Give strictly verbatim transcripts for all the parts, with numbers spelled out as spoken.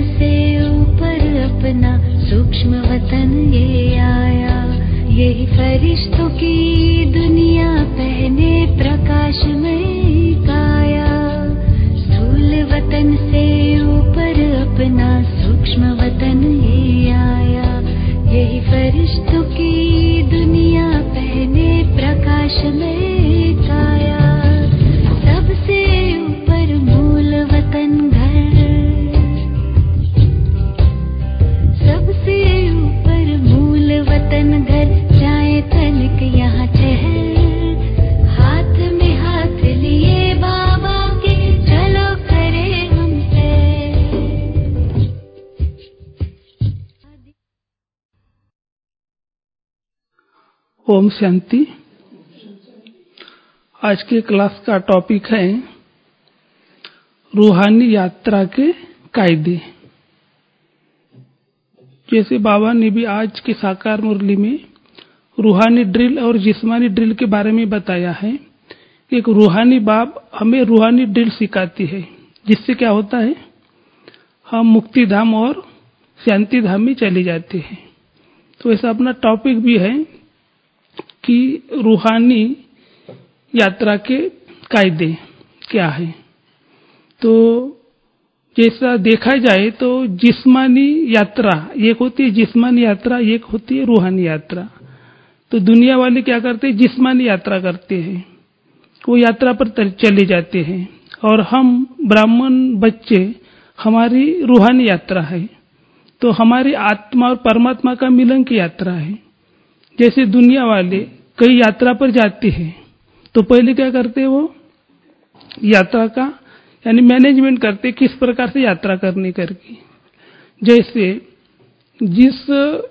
से ऊपर अपना सूक्ष्म वतन ये आया, यही फरिश्तों की दुनिया पहने प्रकाशमय काया। स्थूल वतन से ऊपर अपना सूक्ष्म वतन ये आया, यही फरिश्तों की दुनिया पहने प्रकाशमय काया। सबसे ऊपर मूल वतन घर, सबसे ऊपर मूल वतन घर, जाए तनिक यहाँ ठहर, हाथ में हाथ लिए बाबा के चलो करे हमसे। ओम शांति। आज के क्लास का टॉपिक है रूहानी यात्रा के कायदे। जैसे बाबा ने भी आज के साकार मुरली में रूहानी ड्रिल और जिस्मानी ड्रिल के बारे में बताया है कि एक रूहानी बाप हमें रूहानी ड्रिल सिखाती है, जिससे क्या होता है, हम मुक्ति धाम और शांति धाम में चले जाते हैं। तो ऐसा अपना टॉपिक भी है कि रूहानी यात्रा के कायदे क्या है। तो जैसा देखा जाए तो जिस्मानी यात्रा एक होती है, जिस्मानी यात्रा एक होती है रूहानी यात्रा। तो दुनिया वाले क्या करते हैं, जिस्मानी यात्रा करते हैं, वो यात्रा पर चले जाते हैं, और हम ब्राह्मण बच्चे हमारी रूहानी यात्रा है। तो हमारी आत्मा और परमात्मा का मिलन की यात्रा है। जैसे दुनिया वाले कई यात्रा पर जाते हैं तो पहले क्या करते हैं, वो यात्रा का यानी मैनेजमेंट करते, किस प्रकार से यात्रा करनी करके। जैसे जिस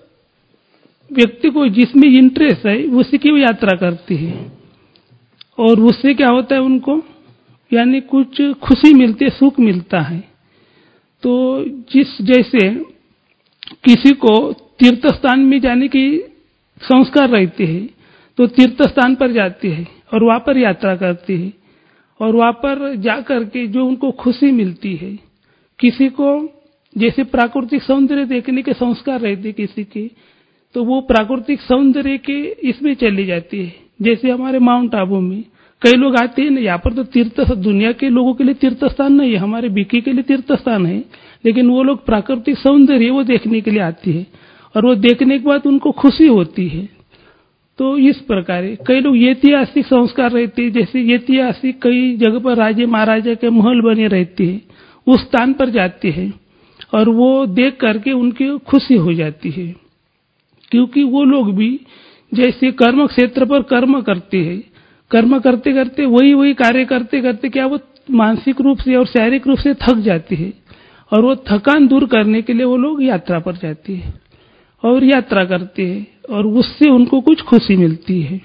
व्यक्ति को जिसमें इंटरेस्ट है उसी की वो यात्रा करती है, और उससे क्या होता है, उनको यानी कुछ खुशी मिलती है, सुख मिलता है। तो जिस जैसे किसी को तीर्थ स्थान में जाने की संस्कार रहते हैं तो तीर्थ स्थान पर जाते हैं और वहां पर यात्रा करते हैं, और वहां पर जाकर के जो उनको खुशी मिलती है। किसी को जैसे प्राकृतिक सौंदर्य देखने के संस्कार रहते किसी के, तो वो प्राकृतिक सौंदर्य के इसमें चली जाती है। जैसे हमारे माउंट आबू में कई लोग आते हैं ना, यहाँ पर तो तीर्थ दुनिया के लोगों के लिए तीर्थ स्थान नहीं है, हमारे बीकी के लिए तीर्थ स्थान है, लेकिन वो लोग प्राकृतिक सौंदर्य वो देखने के लिए आते हैं, और वो देखने के बाद उनको खुशी होती है। तो इस प्रकार कई लोग ऐतिहासिक संस्कार रहते हैं, जैसे ऐतिहासिक कई जगह पर राजे महाराजा के महल बने रहते हैं, उस स्थान पर जाते हैं और वो देख करके उनकी खुशी हो जाती है। क्योंकि वो लोग भी जैसे कर्म क्षेत्र पर कर्म करते हैं, कर्म करते करते वही वही कार्य करते करते क्या वो मानसिक रूप से और शारीरिक रूप से थक जाती है, और वो थकान दूर करने के लिए वो लोग यात्रा पर जाते हैं और यात्रा करते हैं, और उससे उनको कुछ खुशी मिलती है।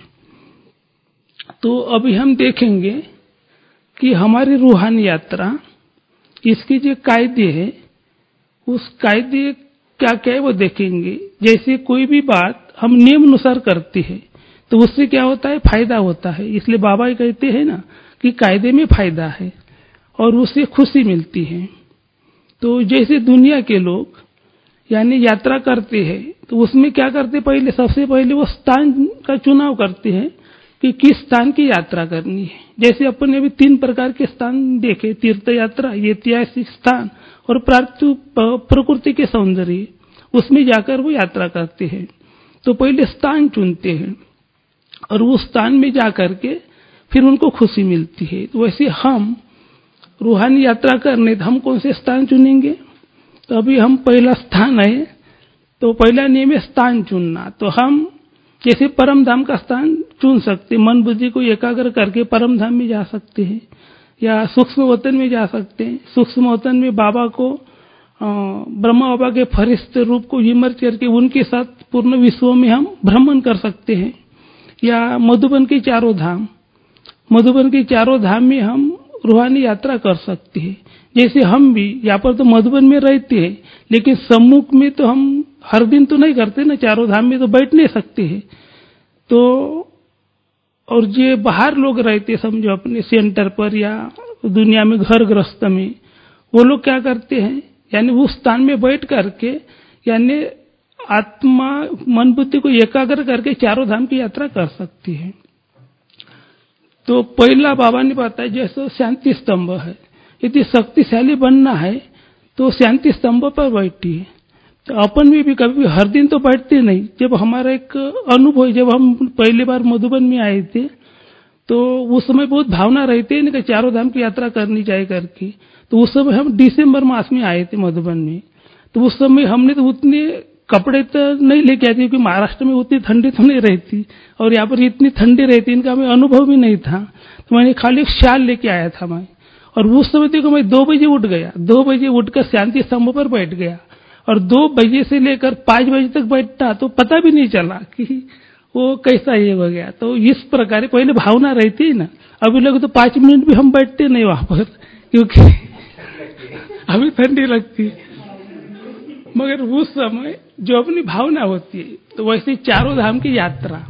तो अभी हम देखेंगे कि हमारी रूहानी यात्रा, इसके जो कायदे हैं, उस कायदे क्या क्या है वो देखेंगे। जैसे कोई भी बात हम नियम अनुसार करते हैं तो उससे क्या होता है, फायदा होता है। इसलिए बाबा कहते हैं ना कि कायदे में फायदा है और उससे खुशी मिलती है। तो जैसे दुनिया के लोग यानी यात्रा करते हैं तो उसमें क्या करते, पहले सबसे पहले वो स्थान का चुनाव करते हैं कि किस स्थान की यात्रा करनी है। जैसे अपन ने अभी तीन प्रकार के स्थान देखे, तीर्थ यात्रा, ऐतिहासिक स्थान और प्रकृति के सौंदर्य, उसमें जाकर वो यात्रा करते हैं। तो पहले स्थान चुनते हैं और उस स्थान में जाकर के फिर उनको खुशी मिलती है। तो वैसे हम रूहानी यात्रा करने तो हम कौन से स्थान चुनेंगे, तो अभी हम पहला स्थान है, तो पहला नियम है स्थान चुनना। तो हम जैसे परम धाम का स्थान चुन सकते, मन बुद्धि को एकाग्र करके परम धाम में जा सकते हैं, या सूक्ष्म वतन में जा सकते हैं। सूक्ष्म वतन में बाबा को, ब्रह्मा बाबा के फरिश्ते रूप को इमर्ज करके उनके साथ पूर्ण विश्व में हम भ्रमण कर सकते हैं। या मधुबन के चारों धाम, मधुबन के चारों धाम में हम रूहानी यात्रा कर सकते हैं। जैसे हम भी यहाँ पर तो मधुबन में रहते हैं, लेकिन सम्मुख में तो हम हर दिन तो नहीं करते ना, चारों धाम में तो बैठ नहीं सकते हैं। तो और जो बाहर लोग रहते समझो अपने सेंटर पर या दुनिया में घर गृहस्थ में, वो लोग क्या करते हैं, यानी उस स्थान में बैठ करके यानी आत्मा मन बुद्धि को एकाग्र करके चारों धाम की यात्रा कर सकती है। तो पहला बाबा ने बताया जैसे शांति स्तंभ है, यदि शक्तिशाली बनना है तो शांति स्तंभ पर बैठिए। तो अपन भी, भी कभी भी हर दिन तो बैठते नहीं। जब हमारा एक अनुभव, जब हम पहली बार मधुबन में आए थे तो उस समय बहुत भावना रहती है ना कि चारों धाम की यात्रा करनी चाहिए करके। तो उस समय हम दिसंबर मास में आए थे मधुबन में। तो उस समय हमने तो उतने कपड़े तो नहीं लेके आए थे क्योंकि महाराष्ट्र में उतनी ठंडी तो नहीं रहती और यहाँ पर इतनी ठंडी रहती, इनका हमें अनुभव भी नहीं था। तो मैंने खाली एक शाल लेके आया था मैं। और उस समय देखो मैं दो बजे उठ गया, दो बजे उठकर शांति स्तंभ पर बैठ गया और दो बजे से लेकर पांच बजे तक बैठता तो पता भी नहीं चला कि वो कैसा ये हो गया। तो इस प्रकार पहले भावना रहती है ना। अभी लोग तो पांच मिनट भी हम बैठते नहीं वहां पर क्योंकि अभी ठंडी लगती, मगर उस समय जो अपनी भावना होती है तो वैसे चारों धाम की यात्रा।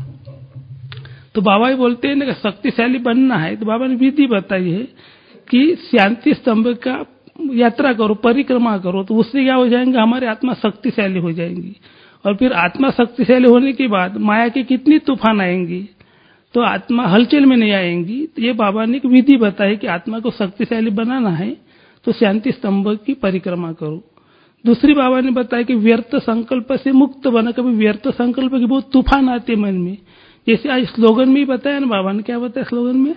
तो बाबा ही बोलते हैं ना कि शक्तिशाली बनना है तो बाबा ने विधि बताई है कि शांति स्तंभ का यात्रा करो, परिक्रमा करो, तो उससे क्या हो जाएंगे, हमारी आत्मा शक्तिशाली हो जाएंगी। और फिर आत्मा शक्तिशाली होने के बाद माया के कितनी तूफान आएंगी तो आत्मा हलचल में नहीं आएंगी। तो ये बाबा ने एक विधि बताई कि आत्मा को शक्तिशाली बनाना है तो शांति स्तंभ की परिक्रमा करो। दूसरी बाबा ने बताया कि व्यर्थ संकल्प से मुक्त बना। कभी व्यर्थ संकल्प की बहुत तूफान आते मन में, जैसे आज स्लोगन में ही बताया ना बाबा ने, क्या बताया स्लोगन में,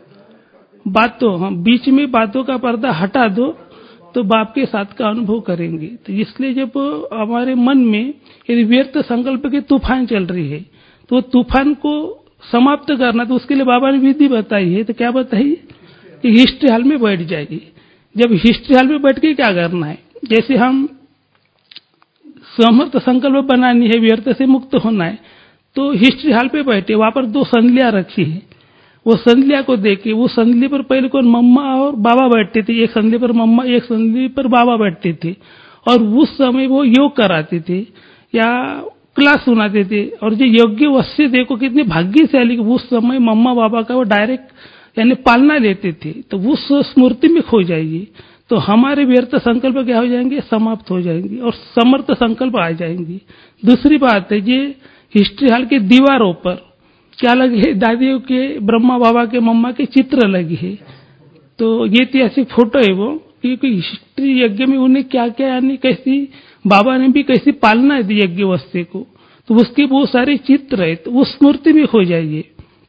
बातों, हाँ, बीच में बातों का पर्दा हटा दो तो बाप के साथ का अनुभव करेंगे। तो इसलिए जब हमारे मन में यदि व्यर्थ संकल्प की तूफान चल रही है तो तूफान को समाप्त करना, तो उसके लिए बाबा ने विधि बताई है। तो क्या बताई कि हिस्ट्री हॉल में बैठ जाइए। जब हिस्ट्री हॉल में बैठ के क्या करना है, जैसे हम समर्थ संकल्प बनानी है, व्यर्थ से मुक्त होना है, तो हिस्ट्री हॉल पे बैठे, वहां पर दो संध्या रखी है, वो संध्या को देखे, वो संध्या पर पहले कौन, मम्मा और बाबा बैठते थे, एक संध्या पर मम्मा, एक संध्या पर बाबा बैठते थे और उस समय वो योग कराते थे या क्लास सुनाते थे। और जो योग्य वश्य देखो कितनी भाग्यशाली, उस समय मम्मा बाबा का वो डायरेक्ट यानी पालना लेते थे। तो उस स्मृति में खो जाइए तो हमारे व्यर्थ संकल्प क्या हो जाएंगे, समाप्त हो जाएंगे और समर्थ संकल्प आ जाएंगे। दूसरी बात है, ये हिस्ट्री हॉल की दीवारों पर क्या लगे है, दादियों के, ब्रह्मा बाबा के, मम्मा के चित्र लगी है। तो ये ऐतिहासिक फोटो है वो, क्योंकि हिस्ट्री यज्ञ में उन्हें क्या क्या यानी कैसी बाबा ने भी कैसी पालना दी यज्ञ वस्ते को, तो उसके बहुत सारे चित्र है। तो उस स्मृति में हो जाइए।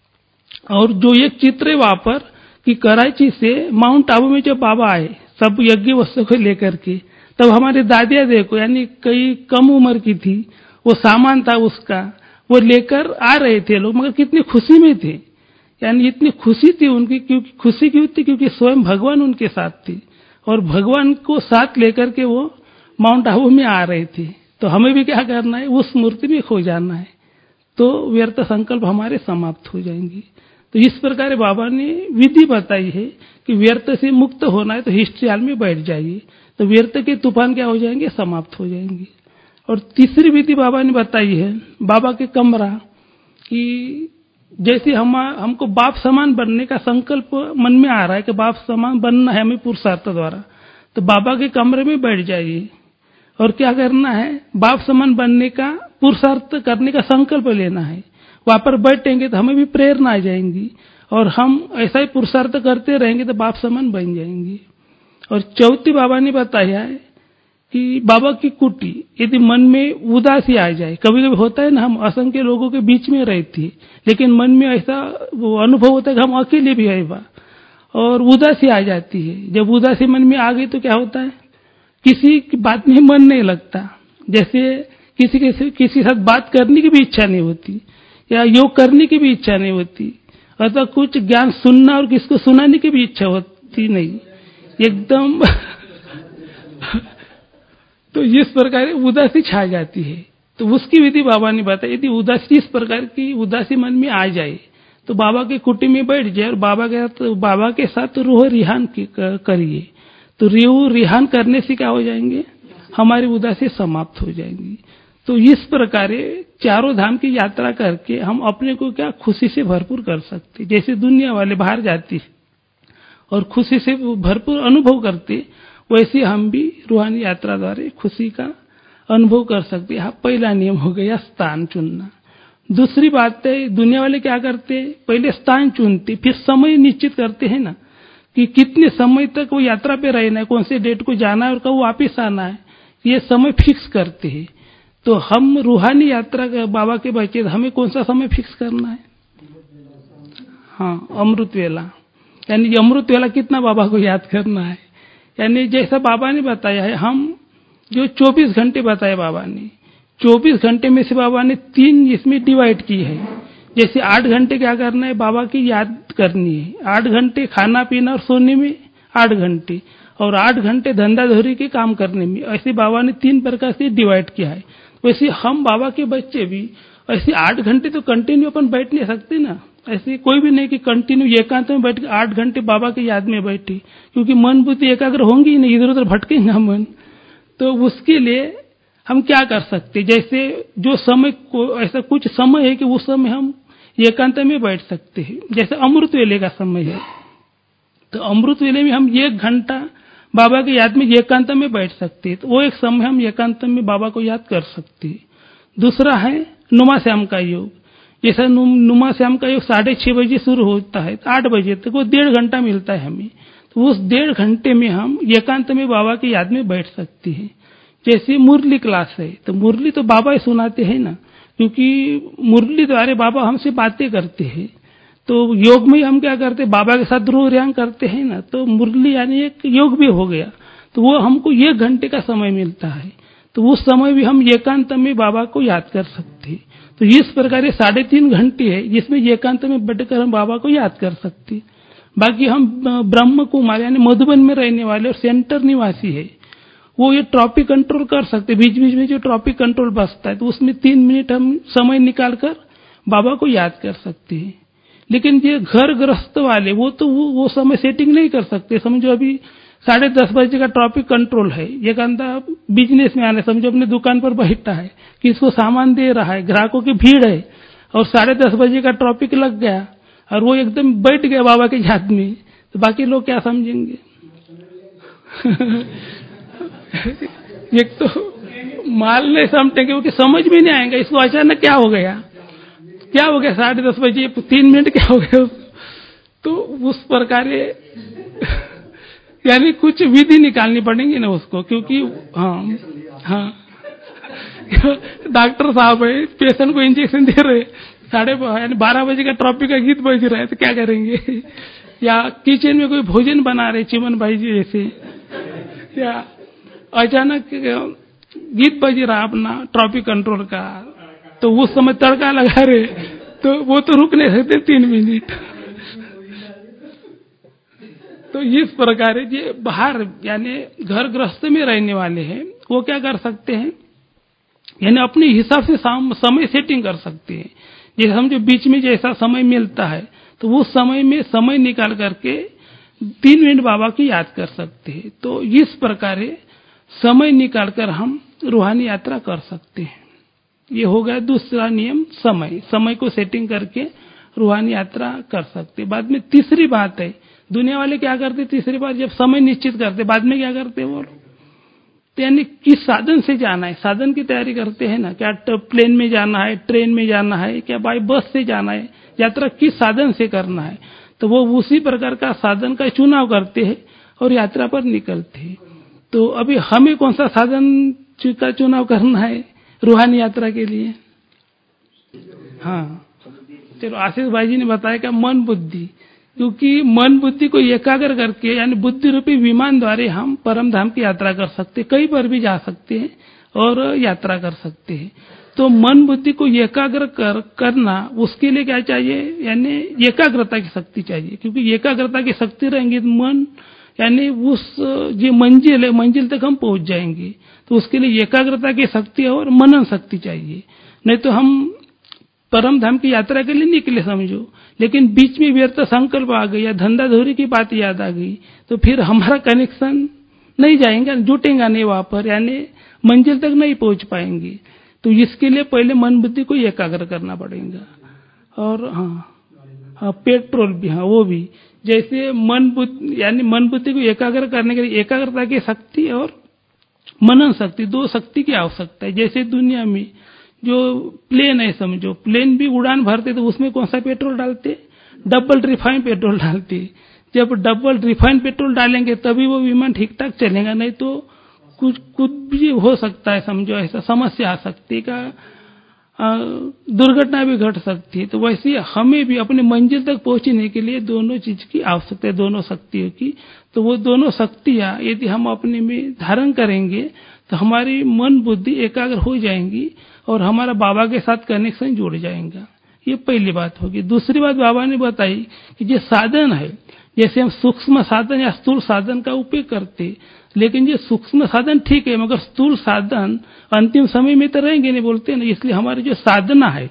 और जो एक चित्र है वहां पर कि कराची से माउंट आबू में जब बाबा आए सब यज्ञ वस्तु को लेकर के, तब हमारे दादिया देखो यानी कई कम उम्र की थी, वो सामान था उसका, वो लेकर आ रहे थे लोग, मगर कितनी खुशी में थे, यानी इतनी खुशी थी उनकी। क्योंकि खुशी क्यों थी, क्योंकि स्वयं भगवान उनके साथ थे और भगवान को साथ लेकर के वो माउंट आबू में आ रहे थे। तो हमें भी क्या करना है, उस मूर्ति में खो जाना है, तो व्यर्थ संकल्प हमारे समाप्त हो जाएंगे। तो इस प्रकार बाबा ने विधि बताई है कि व्यर्थ से मुक्त होना है तो हिस्ट्री हॉल में बैठ जाइए, तो व्यर्थ के तूफान क्या हो जाएंगे, समाप्त हो जाएंगे। और तीसरी विधि बाबा ने बताई है, बाबा के कमरा, कि जैसे हम हमको बाप समान बनने का संकल्प मन में आ रहा है कि बाप समान बनना है हमें पुरुषार्थ द्वारा, तो बाबा के कमरे में बैठ जाइए और क्या करना है, बाप समान बनने का पुरुषार्थ करने का संकल्प लेना है। वहां पर बैठेंगे तो हमें भी प्रेरणा आ जाएंगी और हम ऐसा ही पुरुषार्थ करते रहेंगे तो बाप समान बन जाएंगे। और चौथी बाबा ने बताया है कि बाबा की कुटी, यदि मन में उदासी आ जाए, कभी कभी होता है ना, हम असंख्य लोगों के बीच में रहती है लेकिन मन में ऐसा वो अनुभव होता है कि हम अकेले भी है बा, और उदासी आ जाती है। जब उदासी मन में आ गई तो क्या होता है, किसी की बात में मन नहीं लगता, जैसे किसी के किसी साथ बात करने की भी इच्छा नहीं होती या योग करने की भी इच्छा नहीं होती, अथवा कुछ ज्ञान सुनना और किसको सुनाने की भी इच्छा होती नहीं, एकदम तो इस प्रकार उदासी छा जाती है। तो उसकी विधि बाबा ने बताई, यदि उदासी इस प्रकार की उदासी मन में आ जाए तो बाबा के कुटी में बैठ जाए और बाबा के साथ बाबा के साथ रूह रिहान करिए। तो रूह रिहान करने से क्या हो जाएंगे, हमारी उदासी समाप्त हो जाएंगी। तो इस प्रकार चारों धाम की यात्रा करके हम अपने को क्या खुशी से भरपूर कर सकते। जैसे दुनिया वाले बाहर जाती और खुशी से भरपूर अनुभव करते, वैसे हम भी रूहानी यात्रा द्वारा खुशी का अनुभव कर सकते हैं। पहला नियम हो गया स्थान चुनना। दूसरी बात है, दुनिया वाले क्या करते हैं, पहले स्थान चुनते, फिर समय निश्चित करते हैं ना कि कितने समय तक वो यात्रा पे रहना है, कौन से डेट को जाना है और कब वापिस आना है, ये समय फिक्स करते हैं। तो हम रूहानी यात्रा का बाबा के बच्चे, हमें कौन सा समय फिक्स करना है? हाँ, अमृत वेला। यानी अमृत वेला कितना बाबा को याद करना है। यानी जैसा बाबा ने बताया है, हम जो चौबीस घंटे बताए बाबा ने, चौबीस घंटे में से बाबा ने तीन इसमें डिवाइड की है। जैसे आठ घंटे क्या करना है, बाबा की याद करनी है। आठ घंटे खाना पीना और सोने में आठ घंटे, और आठ घंटे धंधा धोरी के काम करने में। ऐसे बाबा ने तीन प्रकार से डिवाइड किया है। वैसे हम बाबा के बच्चे भी ऐसे आठ घंटे तो कंटिन्यू अपन बैठ नहीं सकते ना। ऐसे कोई भी नहीं कि कंटिन्यू एकांत में बैठ के आठ घंटे बाबा की याद में बैठे, क्योंकि मन बुद्धि एकाग्र होंगी ही नहीं, इधर उधर भटकेगा मन। तो उसके लिए हम क्या कर सकते, जैसे जो समय को ऐसा कुछ समय है कि उस समय हम एकांत में बैठ सकते हैं। जैसे अमृत वेले का समय है, तो अमृत वेले में हम एक घंटा बाबा की याद में एकांत में बैठ सकते हैं। तो वो एक समय हम एकांत में बाबा को याद कर सकते हैं। दूसरा है नुमा श्याम का योग। जैसा नुमा श्याम का योग साढ़े छह बजे शुरू होता है, तो आठ बजे तक वो डेढ़ घंटा मिलता है हमें। तो उस डेढ़ घंटे में हम एकांत में बाबा की याद में बैठ सकते हैं। जैसे मुरली क्लास है, तो मुरली तो बाबा ही सुनाते हैं ना, क्योंकि मुरली द्वारा बाबा हमसे बातें करते हैं। तो योग में हम क्या करते हैं, बाबा के साथ ध्रुव ध्यान करते हैं ना, तो मुरली यानी एक योग भी हो गया। तो वो हमको एक घंटे का समय मिलता है, तो उस समय भी हम एकांत में बाबा को याद कर सकते हैं। तो इस प्रकार ये साढ़े तीन घंटे है जिसमें एकांत में बैठकर हम बाबा को याद कर सकते हैं। बाकी हम ब्रह्म कुमार यानी मधुबन में रहने वाले और सेंटर निवासी है, वो ये ट्रॉफिक कंट्रोल कर सकते। बीच बीच में जो ट्रॉफिक कंट्रोल बसता है, तो उसमें तीन मिनट हम समय निकाल कर बाबा को याद कर सकते हैं। लेकिन ये घर ग्रस्त वाले, वो तो वो, वो समय सेटिंग नहीं कर सकते। समझो अभी साढ़े दस बजे का ट्रॉफिक कंट्रोल है, एक अंदा बिजनेस में आने, समझो अपने दुकान पर बैठा है, किसको सामान दे रहा है, ग्राहकों की भीड़ है, और साढ़े दस बजे का ट्रॉफिक लग गया और वो एकदम बैठ गया बाबा के याद में, तो बाकी लोग क्या समझेंगे? एक तो माल नहीं समझेंगे, क्योंकि समझ में नहीं आएगा इसको अचानक क्या हो गया, क्या हो गया साढ़े दस बजे तीन मिनट क्या हो गया। तो उस प्रकार यानी कुछ विधि निकालनी पड़ेगी ना उसको, क्योंकि हाँ हाँ डॉक्टर साहब है, पेशेंट को इंजेक्शन दे रहे, साढ़े यानी बारह बजे का ट्रॉफिक का गीत बज रहा है, तो क्या करेंगे? या किचन में कोई भोजन बना रहे चिमन भाई जी जैसे, या अचानक गीत बज रहा अपना ट्रॉफिक कंट्रोल का, तो उस समय तड़का लगा रहे, तो वो तो रुक नहीं सकते तीन मिनट। तो इस प्रकार ये बाहर यानी घर गृहस्थ में रहने वाले हैं, वो क्या कर सकते हैं, यानी अपने हिसाब से समय सेटिंग कर सकते हैं। जैसे हम जो बीच में जैसा समय मिलता है, तो उस समय में समय निकाल करके तीन मिनट बाबा की याद कर सकते हैं। तो इस प्रकार समय निकालकर हम रूहानी यात्रा कर सकते हैं। ये हो गया दूसरा नियम, समय समय को सेटिंग करके रूहानी यात्रा कर सकते। बाद में तीसरी बात है, दुनिया वाले क्या करते, तीसरी बार जब समय निश्चित करते, बाद में क्या करते वो, यानी किस साधन से जाना है, साधन की तैयारी करते हैं ना, क्या प्लेन में जाना है, ट्रेन में जाना है, क्या बाई बस से जाना है, यात्रा किस साधन से करना है, तो वो उसी प्रकार का साधन का चुनाव करते हैं और यात्रा पर निकलते हैं। तो अभी हमें कौन सा साधन का चुनाव करना है रूहानी यात्रा के लिए? हाँ, चलो आशीष भाई जी ने बताया क्या, मन बुद्धि, क्योंकि मन बुद्धि को एकाग्र करके यानी बुद्धि रूपी विमान द्वारा हम परम धाम की यात्रा कर सकते हैं, कहीं पर भी जा सकते हैं और यात्रा कर सकते हैं। तो मन बुद्धि को एकाग्र कर करना, उसके लिए क्या चाहिए, यानी एकाग्रता की शक्ति चाहिए, क्योंकि एकाग्रता की शक्ति रहेंगी तो मन यानी उस जो मंजिल है मंजिल तक हम पहुंच जाएंगे। तो उसके लिए एकाग्रता की शक्ति और मनन शक्ति चाहिए। नहीं तो हम परम धाम की यात्रा के लिए निकले समझो, लेकिन बीच में व्यर्थ संकल्प आ गई या धंधा धोरी की बात याद आ गई, तो फिर हमारा कनेक्शन नहीं जाएगा, जुटेगा नहीं वहां पर, यानी मंजिल तक नहीं पहुंच पाएंगे। तो इसके लिए पहले मन बुद्धि को एकाग्र करना पड़ेगा। और हाँ हाँ पेट्रोल भी, हाँ वो भी, जैसे मन बुद्धि यानी मन बुद्धि को एकाग्र करने के लिए एकाग्रता की शक्ति और मनन शक्ति, दो शक्ति की आवश्यकता है। जैसे दुनिया में जो प्लेन है, समझो प्लेन भी उड़ान भरते तो उसमें कौन सा पेट्रोल डालते? डबल रिफाइंड पेट्रोल डालते। जब डबल रिफाइंड पेट्रोल डालेंगे तभी वो विमान ठीक ठाक चलेगा, नहीं तो कुछ कुछ भी हो सकता है, समझो ऐसा समस्या आ सकती है, का दुर्घटना भी घट सकती है। तो वैसे हमें भी अपनी मंजिल तक पहुंचने के लिए दोनों चीज की आवश्यकता है, दोनों शक्तियों की। तो वो दोनों शक्तियां यदि हम अपने में धारण करेंगे तो हमारी मन बुद्धि एकाग्र हो जाएंगी और हमारा बाबा के साथ कनेक्शन जुड़ जाएगा। ये पहली बात होगी। दूसरी बात बाबा ने बताई कि जो साधन है, जैसे हम सूक्ष्म साधन या स्थूल साधन का उपयोग करते, लेकिन ये सूक्ष्म साधन ठीक है, मगर स्थूल साधन अंतिम समय में तो रहेंगे नहीं, बोलते ना। इसलिए हमारी जो साधना है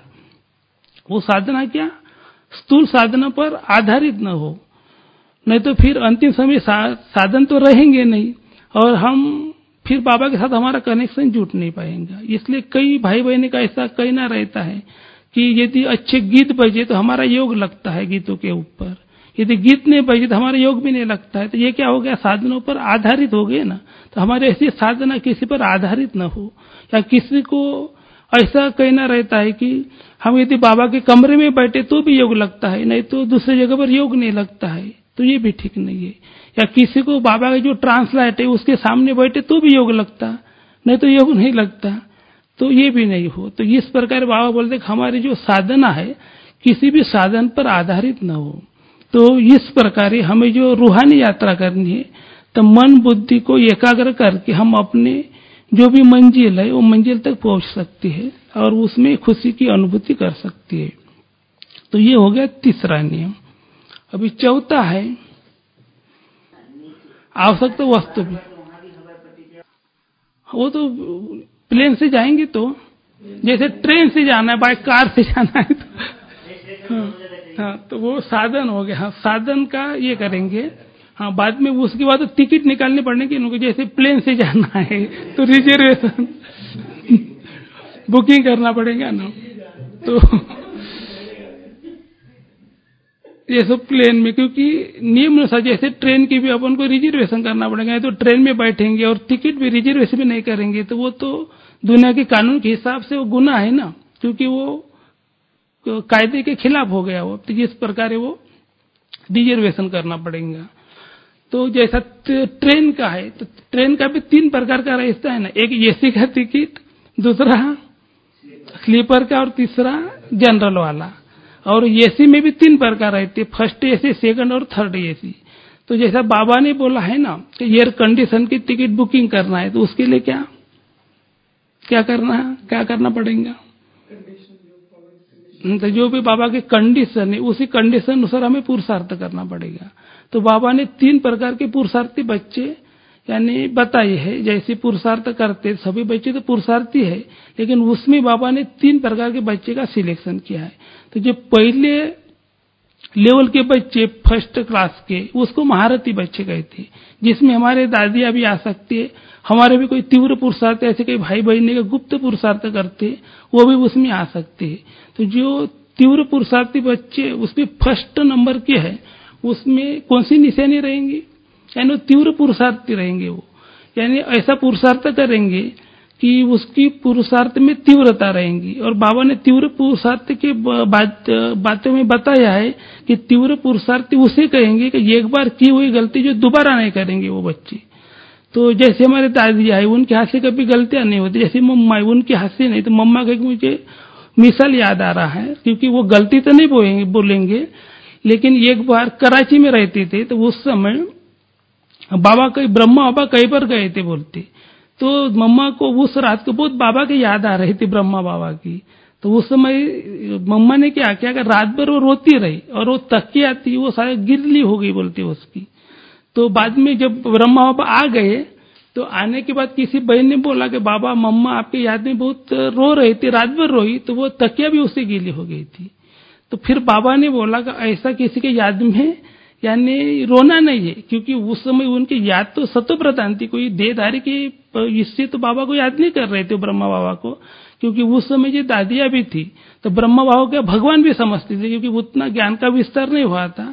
वो साधना क्या स्थूल साधना पर आधारित न हो, नहीं तो फिर अंतिम समय सा, साधन तो रहेंगे नहीं और हम फिर बाबा के साथ हमारा कनेक्शन जुट नहीं पाएगा। इसलिए कई भाई बहन का ऐसा कहना रहता है कि यदि अच्छे गीत बजे तो हमारा योग लगता है गीतों के ऊपर, यदि गीत नहीं बजे तो हमारा योग भी नहीं लगता है। तो ये क्या हो गया? साधनों पर आधारित हो गए ना। तो हमारे ऐसी साधना किसी पर आधारित न हो, या किसी को ऐसा कहना रहता है कि हम यदि बाबा के कमरे में बैठे तो भी योग लगता है, नहीं तो दूसरी जगह पर योग नहीं लगता है, तो ये भी ठीक नहीं है। या किसी को बाबा का जो ट्रांसलाइट है उसके सामने बैठे तो भी योग लगता, नहीं तो योग नहीं लगता, तो ये भी नहीं हो। तो इस प्रकार बाबा बोलते कि हमारी जो साधना है किसी भी साधन पर आधारित न हो। तो इस प्रकार हमें जो रूहानी यात्रा करनी है, तो मन बुद्धि को एकाग्र करके हम अपने जो भी मंजिल है वो मंजिल तक पहुंच सकते हैं और उसमें खुशी की अनुभूति कर सकती है। तो ये हो गया तीसरा नियम। अभी चौथा है आवश्यक वस्तु भी। वो तो प्लेन से जाएंगे, तो जैसे ट्रेन से जाना है, बाय कार से जाना है, तो हाँ, हाँ तो वो साधन हो गया। हाँ, साधन का ये करेंगे। हाँ, बाद में उसके बाद तो टिकट निकालनी पड़ेगी उनको। जैसे प्लेन से जाना है तो रिजर्वेशन बुकिंग करना पड़ेगा ना। तो ये सब प्लेन में, क्योंकि नियम अनुसार जैसे ट्रेन की भी अपन को रिजर्वेशन करना पड़ेगा, तो ट्रेन में बैठेंगे और टिकट भी रिजर्वेशन भी नहीं करेंगे तो वो तो दुनिया के कानून के हिसाब से वो गुनाह है ना, क्योंकि वो कायदे के खिलाफ हो गया। वो तो जिस प्रकार वो रिजर्वेशन करना पड़ेगा। तो जैसा ट्रेन का है, तो ट्रेन का भी तीन प्रकार का रास्ता है ना, एक एसी का टिकट, दूसरा स्लीपर का और तीसरा जनरल वाला। और एसी में भी तीन प्रकार रहते, फर्स्ट एसी, सेकंड और थर्ड एसी। तो जैसा बाबा ने बोला है ना कि एयर कंडीशन की टिकट बुकिंग करना है, तो उसके लिए क्या क्या करना है, क्या करना पड़ेगा? तो जो भी बाबा के कंडीशन है उसी कंडीशन अनुसार हमें पुरुषार्थ करना पड़ेगा। तो बाबा ने तीन प्रकार के पुरुषार्थी बच्चे यानी बताए है। जैसे पुरुषार्थ करते सभी बच्चे तो पुरुषार्थी है, लेकिन उसमें बाबा ने तीन प्रकार के बच्चे का सिलेक्शन किया है। तो जो पहले लेवल के बच्चे फर्स्ट क्लास के, उसको महारथी बच्चे कहते, जिसमें हमारे दादियां भी आ सकती है, हमारे भी कोई तीव्र पुरुषार्थ ऐसे कई भाई बहन का गुप्त पुरुषार्थ करते वो भी उसमें आ सकते हैं। तो जो तीव्र पुरुषार्थी बच्चे उसमें फर्स्ट नंबर के है, उसमें कौन सी निशानी रहेंगी? यानी तीव्र पुरुषार्थी रहेंगे। वो यानी ऐसा पुरुषार्थ करेंगे कि उसकी पुरुषार्थ में तीव्रता रहेंगी। और बाबा ने तीव्र पुरुषार्थ के बात, बातों में बताया है कि तीव्र पुरुषार्थी उसे कहेंगे कि एक बार की हुई गलती जो दोबारा नहीं करेंगे वो बच्चे। तो जैसे हमारे दादी है, उनके हाथ से कभी गलतियां नहीं होती। जैसे मम्मा है, उनके हाथ से नहीं, तो मम्मा का मुझे मिसाल याद आ रहा है, क्योंकि वो गलती तो नहीं बोलेंगे बोलेंगे लेकिन एक बार कराची में रहते थे, तो उस समय बाबा कई ब्रह्मा बाबा कई बार गए थे बोलते, तो मम्मा को उस रात को बहुत बाबा की याद आ रही थी, ब्रह्मा बाबा की। तो उस समय मम्मा ने क्या किया कि रात भर वो रोती रही और वो तकिया थी वो शायद गिरली हो गई बोलती उसकी। तो बाद में जब ब्रह्मा बाबा आ गए तो आने के बाद किसी बहन ने बोला कि बाबा मम्मा आपकी याद में बहुत रो रही थी, रात भर रोई, तो वो तकिया भी उससे गीली हो गई थी। तो फिर बाबा ने बोला कि ऐसा किसी के याद में यानी रोना नहीं है, क्योंकि उस समय उनकी याद तो सत्व प्रधान थी, कोई देहधारी की इससे तो बाबा को याद नहीं कर रहे थे ब्रह्मा बाबा को, क्योंकि उस समय जो दादियां भी थी तो ब्रह्मा बाबा को भगवान भी समझती थी, क्योंकि उतना ज्ञान का विस्तार नहीं हुआ था।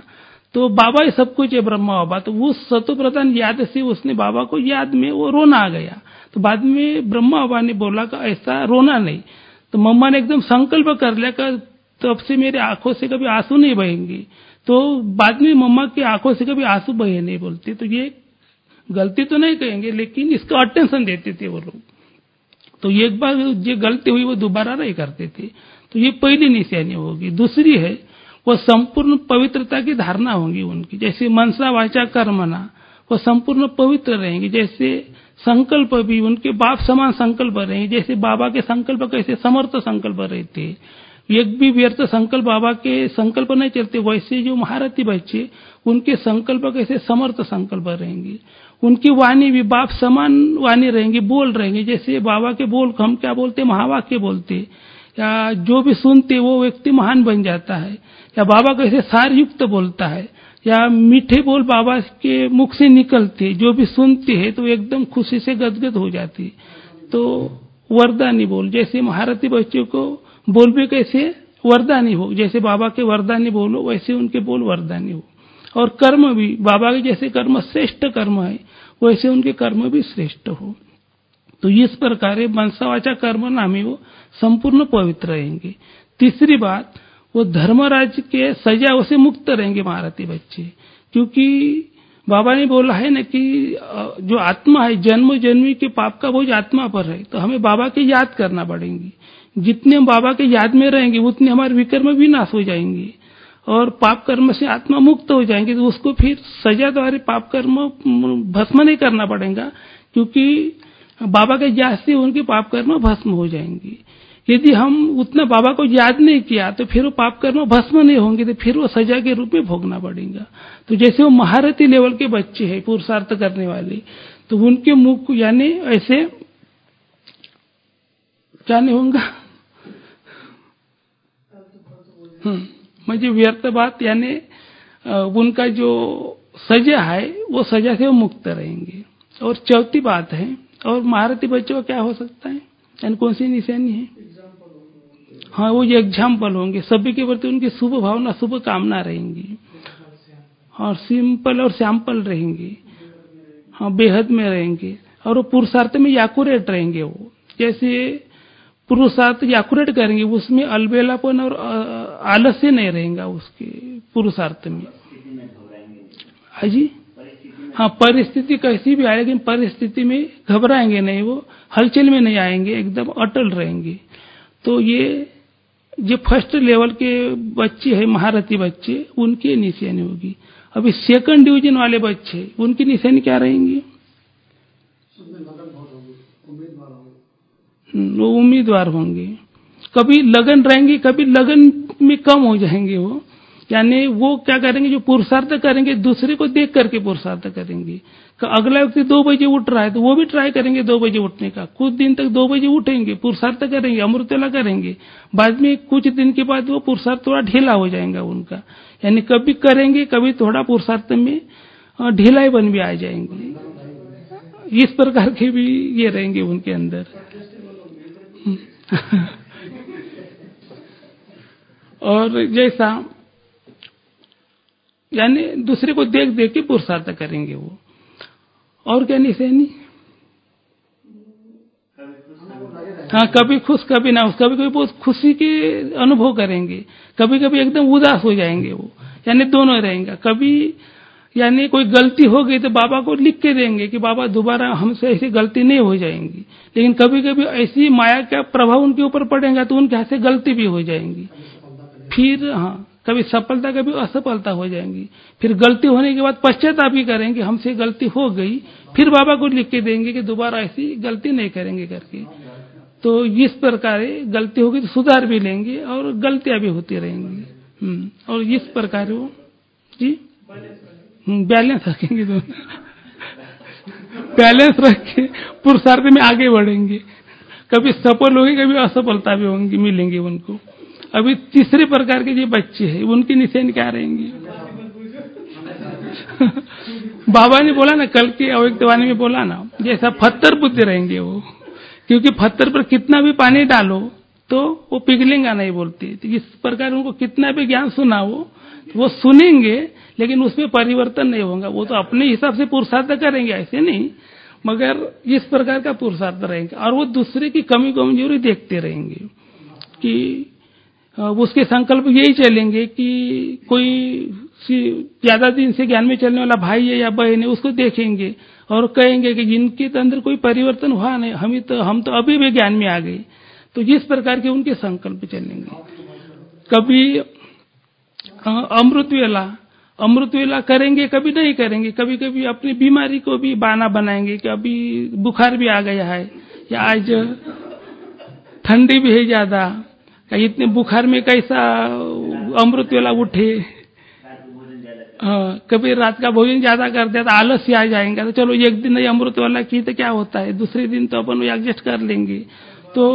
तो बाबा ही सब कुछ है, ब्रह्मा बाबा। तो वो सतो प्रधान याद से उसने बाबा को याद में वो रोना आ गया। तो बाद में ब्रह्मा बाबा ने बोला कि ऐसा रोना नहीं। तो मम्मा ने एकदम संकल्प कर लिया कि तब से मेरी आंखों से कभी आंसू नहीं बहेंगे। तो बाद में मम्मा की आंखों से कभी आंसू बहे नहीं बोलते। तो ये गलती तो नहीं कहेंगे, लेकिन इसका अटेंशन देते थे वो लोग। तो एक बार जो गलती हुई वो दोबारा नहीं करते थे। तो ये पहली निशानी होगी। दूसरी है वो संपूर्ण पवित्रता की धारणा होगी उनकी, जैसे मनसा वाचा कर्मणा, वो संपूर्ण पवित्र रहेंगे। जैसे संकल्प भी उनके बाप समान संकल्प रहेंगे, जैसे बाबा के संकल्प कैसे समर्थ संकल्प रहते, एक भी व्यर्थ संकल्प बाबा के संकल्प नहीं चलते। वैसे जो महारथी बच्चे उनके संकल्प कैसे समर्थ संकल्प रहेंगे। उनकी वाणी भी बाप समान वाणी रहेंगी, बोल रहेंगे। जैसे बाबा के बोल हम क्या बोलते, महावाक्य बोलते, या जो भी सुनते वो व्यक्ति महान बन जाता है। या बाबा कैसे सार युक्त बोलता है, या मीठे बोल बाबा के मुख से निकलते, जो भी सुनते हैं तो एकदम खुशी से गदगद हो जाती। तो वरदानी बोल, जैसे महारथी बच्चों को बोल भी कैसे वरदानी हो, जैसे बाबा के वरदानी बोलो वैसे उनके बोल वरदानी हो। और कर्म भी बाबा के जैसे कर्म श्रेष्ठ कर्म है वैसे उनके कर्म भी श्रेष्ठ हो। तो इस प्रकार मनसा वाचा कर्म नामी वो संपूर्ण पवित्र रहेंगे। तीसरी बात, वो धर्मराज के सजाओं से मुक्त रहेंगे महारथी बच्चे, क्योंकि बाबा ने बोला है ना कि जो आत्मा है जन्म जन्मी के पाप का बोझ आत्मा पर है। तो हमें बाबा की याद करना पड़ेगी। जितने हम बाबा के याद में रहेंगे उतने हमारे विकर्म भी नाश हो जाएंगे और पाप कर्म से आत्मा मुक्त हो जाएंगे। तो उसको फिर सजा द्वारा पाप कर्म भस्म नहीं करना पड़ेगा, क्योंकि बाबा के याद से उनके पाप कर्म भस्म हो जाएंगे। यदि हम उतना बाबा को याद नहीं किया तो फिर वो पाप कर्म भस्म नहीं होंगे, तो फिर वो सजा के रूप में भोगना पड़ेगा। तो जैसे वो महारथी लेवल के बच्चे हैं पुरुषार्थ करने वाले, तो उनके मुख यानी ऐसे क्या नहीं होगा, हम्म मुझे व्यर्थ बात, यानी उनका जो सजा है वो सजा से वो मुक्त रहेंगे। और चौथी बात है, और महारथी बच्चों का क्या हो सकता है, यानी कौन सी निशानी है, हाँ वो ये एग्जाम्पल होंगे, सभी के प्रति उनकी शुभ भावना शुभ कामना रहेंगी, और सिंपल और सैंपल रहेंगे, हाँ बेहद में रहेंगे। और वो पुरुषार्थ में याकुरेट रहेंगे। वो जैसे पुरुषार्थ याकुरेट करेंगे, उसमें अलबेलापन और आलस्य नहीं रहेगा उसके पुरुषार्थ में। हाँ जी, हाँ परिस्थिति कैसी भी आए लेकिन परिस्थिति में घबराएंगे नहीं, वो हलचल में नहीं आएंगे, एकदम अटल रहेंगे। तो ये जो फर्स्ट लेवल के बच्चे हैं महारथी बच्चे, उनकी निशानी होगी। अभी सेकंड डिवीजन वाले बच्चे, उनकी निशानी क्या रहेंगी, वो उम्मीदवार होंगे। कभी लगन रहेंगे, कभी लगन में कम हो जाएंगे वो, यानी वो क्या करेंगे, जो पुरुषार्थ करेंगे दूसरे को देख करके पुरुषार्थ करेंगे। अगला व्यक्ति दो बजे उठ रहा है तो वो भी ट्राई करेंगे दो बजे उठने का, कुछ दिन तक दो बजे उठेंगे, पुरुषार्थ करेंगे, अमृतवेला करेंगे। बाद में कुछ दिन के बाद वो पुरुषार्थ थोड़ा ढीला हो जाएगा उनका, यानी कभी करेंगे कभी थोड़ा पुरुषार्थ में ढीलाई बन भी आ जाएंगे। इस प्रकार के भी ये रहेंगे उनके अंदर। और जैसा यानी दूसरे को देख देख के पुरुषार्थ करेंगे वो। और क्या निशानी, हाँ कभी खुश कभी ना, कभी कभी बहुत खुशी के अनुभव करेंगे, कभी कभी एकदम उदास हो जाएंगे वो, यानी दोनों रहेंगे। कभी यानी कोई गलती हो गई तो बाबा को लिख के देंगे कि बाबा दोबारा हमसे ऐसी गलती नहीं हो जाएंगी। लेकिन कभी कभी ऐसी माया का प्रभाव उनके ऊपर पड़ेगा तो उनके हाथ से गलती भी हो जाएंगी। फिर हाँ कभी सफलता कभी असफलता हो जाएंगी। फिर गलती होने के बाद पश्चाताप भी करेंगे, हमसे गलती हो गई, फिर बाबा को लिख के देंगे कि दोबारा ऐसी गलती नहीं करेंगे करके। तो इस प्रकार गलती होगी तो सुधार भी लेंगे और गलतियां भी होती रहेंगी। और इस प्रकार वो जी बैलेंस रखेंगे, दोनों बैलेंस रख के पुरुषार्थ में आगे बढ़ेंगे। कभी सफल होगी कभी असफलता भी होंगी, मिलेंगी उनको। अभी तीसरे प्रकार के जो बच्चे हैं उनकी निशानी क्या रहेंगी, बाबा ने बोला ना कल के अव्यक्तवाणी में बोला ना, जैसा पत्थर बुद्धि रहेंगे वो, क्योंकि पत्थर पर कितना भी पानी डालो तो वो पिघलेगा नहीं बोलती। तो इस प्रकार उनको कितना भी ज्ञान सुना हो तो वो सुनेंगे, लेकिन उसमें परिवर्तन नहीं होगा। वो तो अपने हिसाब से पुरुषार्थ करेंगे, ऐसे नहीं, मगर इस प्रकार का पुरुषार्थ रहेंगे। और वो दूसरे की कमी कमजोरी देखते रहेंगे कि उसके संकल्प यही चलेंगे कि कोई ज्यादा दिन से ज्ञान में चलने वाला भाई है या बहन है, उसको देखेंगे और कहेंगे कि जिनके अंदर कोई परिवर्तन हुआ नहीं, हम तो हम तो अभी भी ज्ञान में आ गए। तो जिस प्रकार के उनके संकल्प चलेंगे। कभी अमृत वेला अमृत वेला करेंगे, कभी नहीं करेंगे। कभी कभी अपनी बीमारी को भी बहाना बनाएंगे कि अभी बुखार भी आ गया है, या आज ठंडी भी है ज्यादा, इतने बुखार में कैसा अमृत वेला उठे। हाँ, कभी रात का भोजन ज्यादा कर दिया तो आलस्य आ जाएंगे, तो चलो एक दिन नहीं अमृत वाला की तो क्या होता है, दूसरे दिन तो अपन एडजस्ट कर लेंगे। तो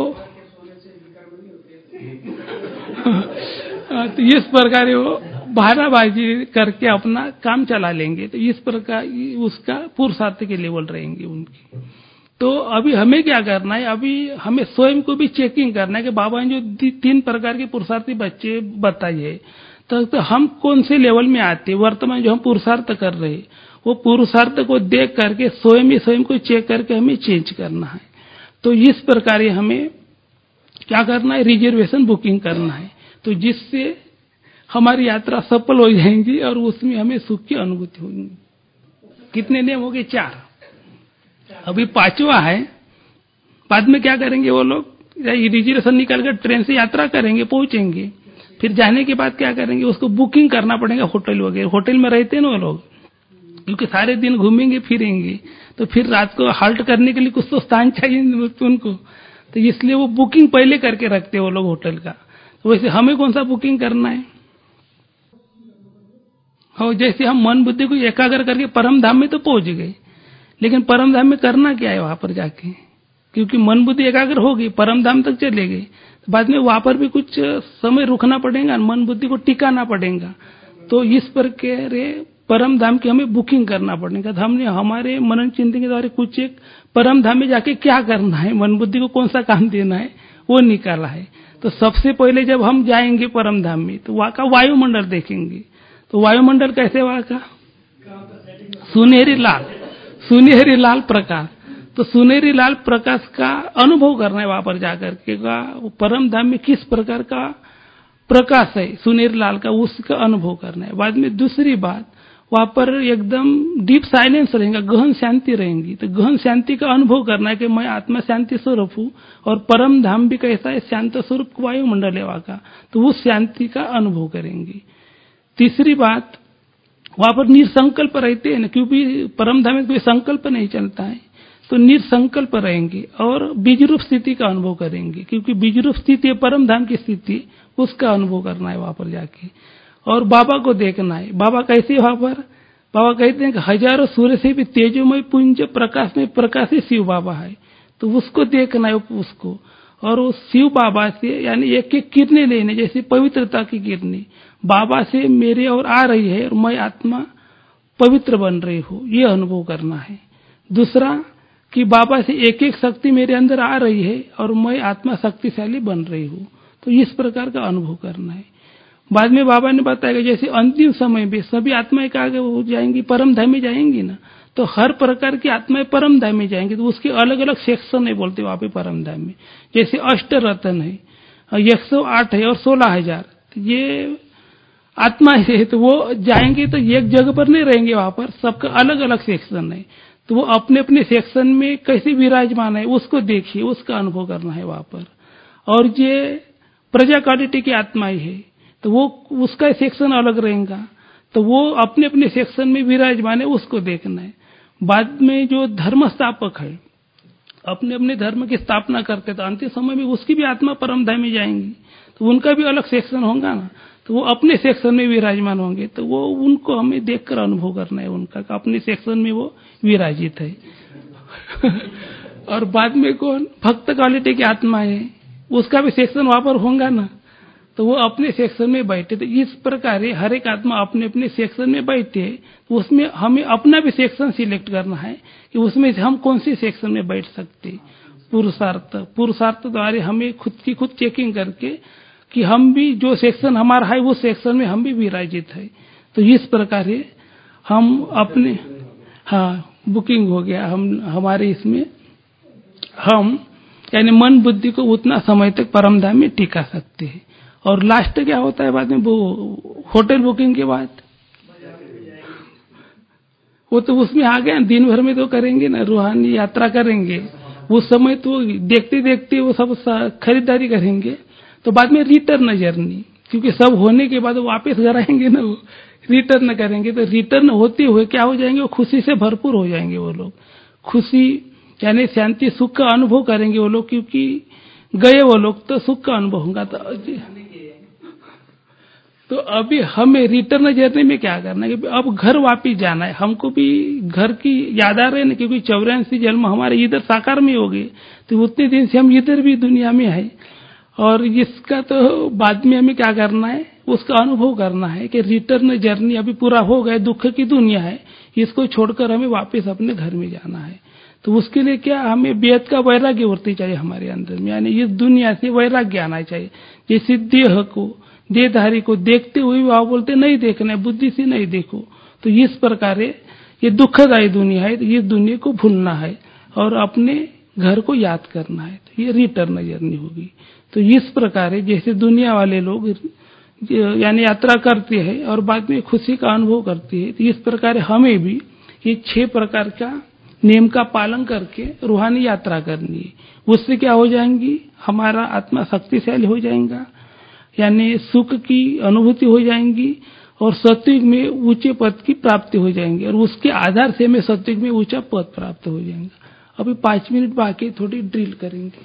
तो इस प्रकार वो बहानाबाजी करके अपना काम चला लेंगे। तो इस प्रकार उसका पुरुषार्थ के लेवल रहेंगे उनकी। तो अभी हमें क्या करना है, अभी हमें स्वयं को भी चेकिंग करना है कि बाबा ने जो तीन प्रकार के पुरुषार्थी बच्चे बताइए, तो, तो हम कौन से लेवल में आते हैं। वर्तमान जो हम पुरुषार्थ कर रहे हैं, वो पुरुषार्थ को देख करके स्वयं ही स्वयं को चेक करके हमें चेंज करना है। तो इस प्रकार हमें क्या करना है, रिजर्वेशन बुकिंग करना है, तो जिससे हमारी यात्रा सफल हो जाएगी और उसमें हमें सुख की अनुभूति होगी। कितने नियम हो गए? चार। अभी पांचवा है। बाद में क्या करेंगे वो लोग, रिजर्वेशन निकाल कर ट्रेन से यात्रा करेंगे, पहुंचेंगे। फिर जाने के बाद क्या करेंगे, उसको बुकिंग करना पड़ेगा होटल वगैरह। होटल में रहते हैं ना वो लोग, क्योंकि सारे दिन घूमेंगे फिरेंगे, तो फिर रात को हाल्ट करने के लिए कुछ तो स्थान चाहिए उनको, तो इसलिए वो बुकिंग पहले करके रखते हैं वो लोग होटल का। तो वैसे हमें कौन सा बुकिंग करना है? हो, जैसे हम मन बुद्धि को एकाग्र करके परम धाम में तो पहुंच गए, लेकिन परम धाम में करना क्या है वहां पर जाके, क्योंकि मन बुद्धि एकाग्र हो गई, परम धाम तक चले गए, तो बाद में वहां पर भी कुछ समय रुकना पड़ेगा, मन बुद्धि को टिकाना पड़ेगा। तो इस प्रकार परम धाम की हमें बुकिंग करना पड़ेगा। तो हमने हमारे मनन चिंतन के द्वारा कुछ एक परम धाम में जाके क्या करना है, मन बुद्धि को कौन सा काम देना है, वो निकाला है। तो सबसे पहले जब हम जाएंगे परम धाम में, तो वहां का वायुमंडल देखेंगे। तो वायुमंडल कैसे वहां का? सुनहरी लाल, सुनहरी लाल प्रकाश। तो सुनहरी लाल प्रकाश का अनुभव करना है वहां पर जाकर के, परम धाम में किस प्रकार का प्रकाश है सुनहरी लाल का, उसका अनुभव करना है। बाद में दूसरी बात, वहां पर एकदम डीप साइलेंस रहेगा, गहन शांति रहेंगी। तो गहन शांति का अनुभव करना है कि मैं आत्मा शांति स्वरूप हूँ, और परम धाम भी कैसा है, शांत स्वरूप वायुमंडल है वहां का, तो उस शांति का अनुभव करेंगे। तीसरी बात, वहां पर निसंकल्प रहते हैं ना, क्योंकि परम धाम में कोई संकल्प नहीं चलता है, तो निसंकल्प रहेंगे और बीजरूप स्थिति का अनुभव करेंगे, क्योंकि बीजरूप स्थिति है परम धाम की स्थिति, उसका अनुभव करना है वहां पर जाके। और बाबा को देखना है, बाबा कैसे वहां पर, बाबा कहते हैं कि हजारों सूर्य से भी तेजोमय पुंज प्रकाश में प्रकाशी शिव बाबा है, तो उसको देखना है उसको। और उस शिव बाबा से यानी एक एक किरणें लेने, जैसे पवित्रता की किरणें बाबा से मेरे और आ रही है, और मैं आत्मा पवित्र बन रही हूँ, ये अनुभव करना है। दूसरा कि बाबा से एक एक शक्ति मेरे अंदर आ रही है और मैं आत्मा शक्तिशाली बन रही हूँ, तो इस प्रकार का अनुभव करना है। बाद में बाबा ने बताया कि जैसे अंतिम समय में सभी आत्माएं आगे हो जाएंगी, परम धाम में जाएंगी ना, तो हर प्रकार की आत्माएं परम धाम में जाएंगी, तो उसके अलग अलग सेक्शन है बोलते वहां पे परम धाम में। जैसे अष्ट रत्न है, एक सौ आठ है और सोलह हजार ये आत्मा है, तो वो जाएंगे तो एक जगह पर नहीं रहेंगे, वहां पर सबका अलग अलग सेक्शन है, तो वो अपने अपने सेक्शन में कैसे विराजमान है उसको देखिए, उसका अनुभव करना है वहां पर। और ये प्रजा क्वालिटी की आत्माएं है, तो वो उसका सेक्शन अलग रहेगा, तो वो अपने अपने सेक्शन में विराजमान है, उसको देखना है। बाद में जो धर्म स्थापक है, अपने अपने धर्म की स्थापना करते, तो अंतिम समय में उसकी भी आत्मा परम धाम में जाएंगी, तो उनका भी अलग सेक्शन होगा ना, तो वो अपने सेक्शन में विराजमान होंगे, तो वो उनको हमें देखकर अनुभव करना है उनका, अपने सेक्शन में वो विराजित है। और बाद में कौन भक्त क्वालिटी की आत्मा है, उसका भी सेक्शन वहां पर होगा ना, तो वो अपने सेक्शन में बैठे। तो इस प्रकार हर एक आत्मा अपने अपने सेक्शन में बैठे, तो उसमें हमें अपना भी सेक्शन सिलेक्ट करना है कि उसमें से हम कौन सी सेक्शन में बैठ सकते। पुरुषार्थ पुरुषार्थ द्वारा हमें खुद की खुद चेकिंग करके कि हम भी जो सेक्शन हमारा है वो सेक्शन में हम भी विराजित है। तो इस प्रकार हम अपने हाँ बुकिंग हो गया हम हमारे इसमें हम यानी मन बुद्धि को उतना समय तक परमधाम में टिका सकते हैं। और लास्ट क्या होता है बाद में, वो होटल बुकिंग के बाद वो तो उसमें आ गया, दिन भर में तो करेंगे ना, रूहानी यात्रा करेंगे, उस समय तो देखते देखते वो सब खरीदारी करेंगे। तो बाद में रिटर्न जर्नी, क्योंकि सब होने के बाद वापस घर आएंगे ना, वो रिटर्न करेंगे। तो रिटर्न होते हुए क्या हो जाएंगे, वो खुशी से भरपूर हो जाएंगे वो लोग, खुशी यानी शांति सुख का अनुभव करेंगे वो लोग, क्योंकि गए वो लोग तो सुख का अनुभव होगा। तो तो अभी हमें रिटर्न जर्नी में क्या करना है कि अब घर वापिस जाना है, हमको भी घर की याद आ रही है ना, क्योंकि चौरासी जन्म हमारे इधर साकार में हो गए, तो उतने दिन से हम इधर भी दुनिया में है। और इसका तो बाद में हमें क्या करना है, उसका अनुभव करना है कि रिटर्न जर्नी अभी पूरा हो गया, दुख की दुनिया है, इसको छोड़कर हमें वापस अपने घर में जाना है। तो उसके लिए क्या हमें बेहद का वैराग्य वर्ती चाहिए हमारे अंदर में, यानी इस दुनिया से वैराग्य आना चाहिए। जैसे देह को देहधारी को देखते हुए आप बोलते नहीं देखना है, बुद्धि से नहीं देखो। तो इस प्रकार ये दुखदायी दुनिया है, तो इस दुनिया को भूलना है और अपने घर को याद करना है, तो ये रिटर्न जर्नी होगी। तो इस प्रकार जैसे दुनिया वाले लोग यानी यात्रा करते हैं और बाद में खुशी का अनुभव करते हैं, तो इस प्रकार हमें भी ये छह प्रकार का नियम का पालन करके रूहानी यात्रा करनी है। उससे क्या हो जाएंगी, हमारा आत्मा शक्तिशाली हो जाएगा, यानी सुख की अनुभूति हो जाएंगी और सत्युग में ऊंचे पद की प्राप्ति हो जाएंगी, और उसके आधार से हमें सत्युग में ऊंचा पद प्राप्त हो जाएगा। अभी पांच मिनट बाकी, थोड़ी ड्रिल करेंगे।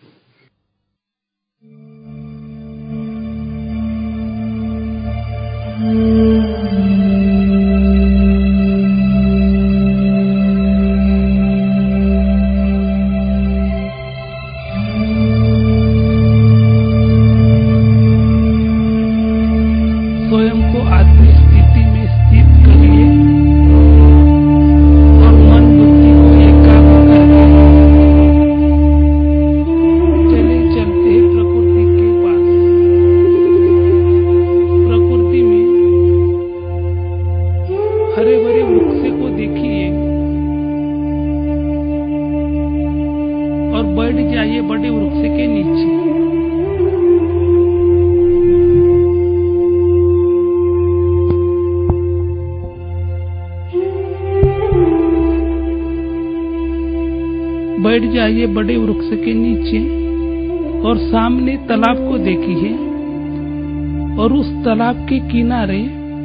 बैठ जाइए बड़े वृक्ष के नीचे और सामने तालाब को देखिए, और उस तालाब के किनारे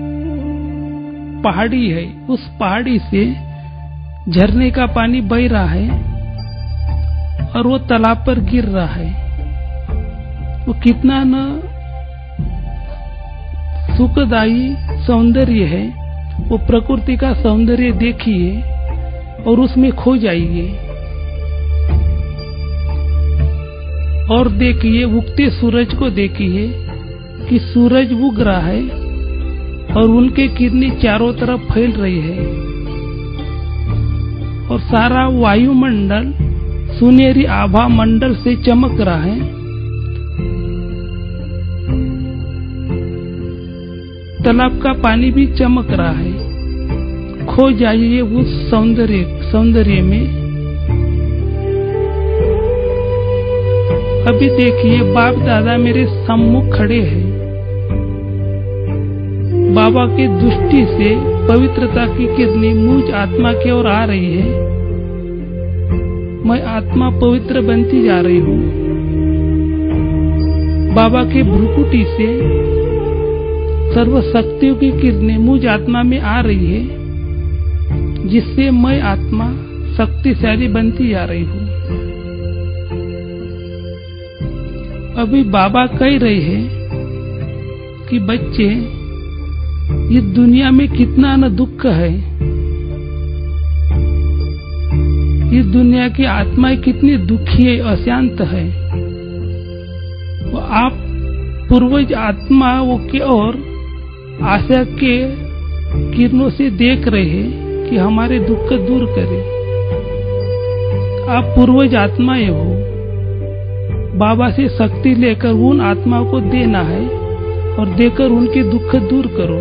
पहाड़ी है, उस पहाड़ी से झरने का पानी बह रहा है और वो तालाब पर गिर रहा है। वो कितना न सुखदायी सौंदर्य है, वो प्रकृति का सौंदर्य देखिए और उसमें खो जाइए। और देखिए उगते सूरज को देखिए कि सूरज उग रहा है और उनके किरणें चारों तरफ फैल रही है, और सारा वायुमंडल सुनहरी आभा मंडल से चमक रहा है। तालाब का पानी भी चमक रहा है। खो जाइए उस सौंदर्य सौंदर्य में। अभी देखिए बाप दादा मेरे सम्मुख खड़े हैं। बाबा की दृष्टि से पवित्रता की किरणें मुझ आत्मा की ओर आ रही है। मैं आत्मा पवित्र बनती जा रही हूँ। बाबा के भ्रुकुटी से सर्व शक्तियों की किरणें मुझ आत्मा में आ रही है, जिससे मैं आत्मा शक्तिशाली बनती जा रही हूँ। अभी बाबा कह रहे हैं कि बच्चे इस दुनिया में कितना न दुख है, इस दुनिया की आत्माएं कितनी दुखी है, अशांत है। वो आप पूर्वज आत्माओं की ओर आशा के किरणों से देख रहे हैं कि हमारे दुख को दूर करे, आप पूर्वज आत्माएं हो, बाबा से शक्ति लेकर उन आत्माओं को देना है और देकर उनके दुख दूर करो।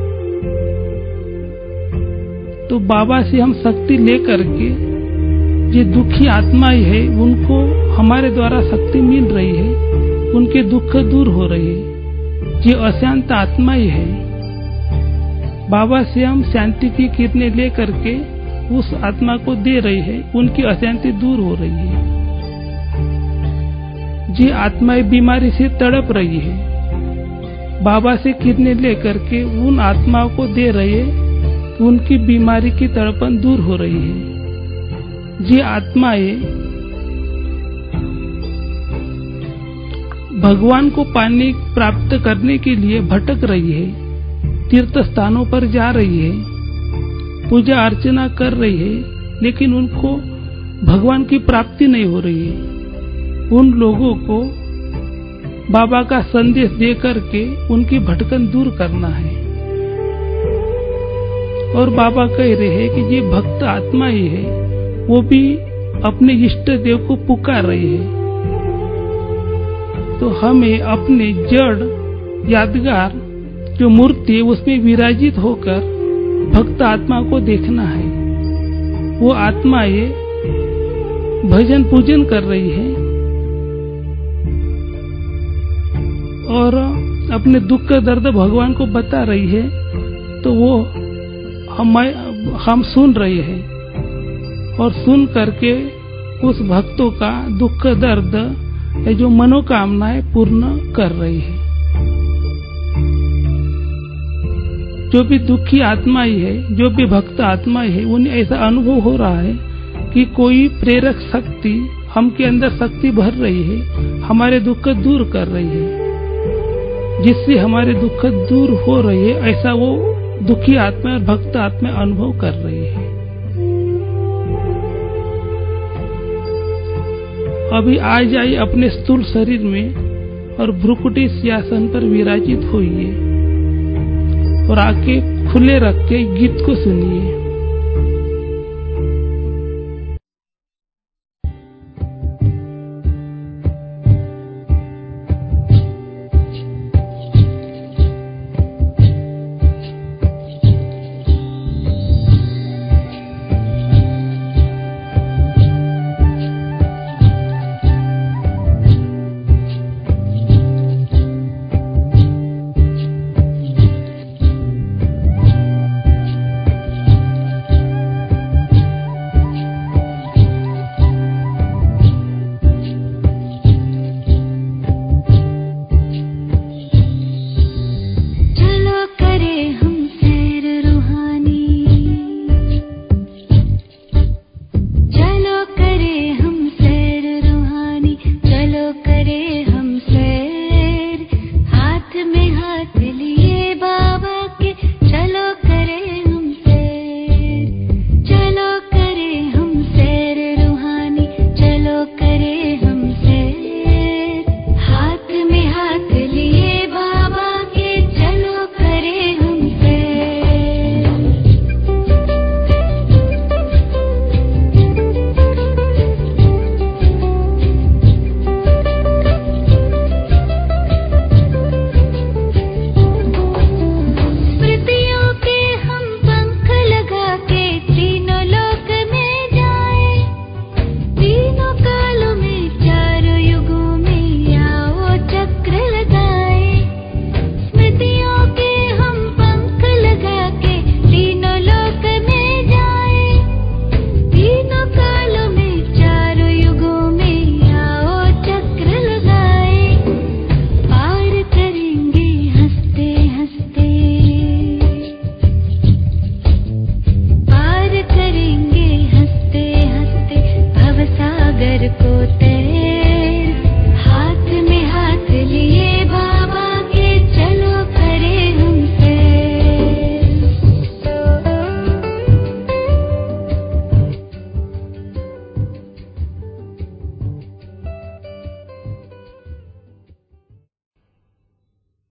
तो बाबा से हम शक्ति लेकर के ये दुखी आत्माएं है उनको हमारे द्वारा शक्ति मिल रही है, उनके दुख दूर हो रहे हैं। ये अशांत आत्माएं है, बाबा से हम शांति की किरणें लेकर के उस आत्मा को दे रही है, उनकी अशांति दूर हो रही है। जी आत्माएं बीमारी से तड़प रही है, बाबा से किरणें लेकर के उन आत्माओं को दे रही है, उनकी बीमारी की तड़पन दूर हो रही है। जी आत्माएं भगवान को पाने प्राप्त करने के लिए भटक रही है, तीर्थ स्थानों पर जा रही है, पूजा अर्चना कर रही है, लेकिन उनको भगवान की प्राप्ति नहीं हो रही है। उन लोगों को बाबा का संदेश दे करके उनकी भटकन दूर करना है। और बाबा कह रहे हैं कि ये भक्त आत्मा ही है, वो भी अपने इष्ट देव को पुकार रही है। तो हमें अपने जड़ यादगार जो मूर्ति है उसमें विराजित होकर भक्त आत्मा को देखना है। वो आत्माएं भजन पूजन कर रही है और अपने दुख का दर्द भगवान को बता रही है, तो वो हम हम सुन रहे हैं और सुन करके उस भक्तों का दुख दर्द जो मनोकामनाएं पूर्ण कर रही है। जो भी दुखी आत्माएं है, जो भी भक्त आत्माएं है, उन्हें ऐसा अनुभव हो रहा है कि कोई प्रेरक शक्ति हम के अंदर शक्ति भर रही है, हमारे दुख दूर कर रही है, जिससे हमारे दुख दूर हो रही है, ऐसा वो दुखी आत्मा और भक्त आत्मा अनुभव कर रही है। अभी आ जाइए अपने स्थूल शरीर में और भ्रुकुटी सिंहासन पर विराजित होइए और आके खुले रख के गीत को सुनिए।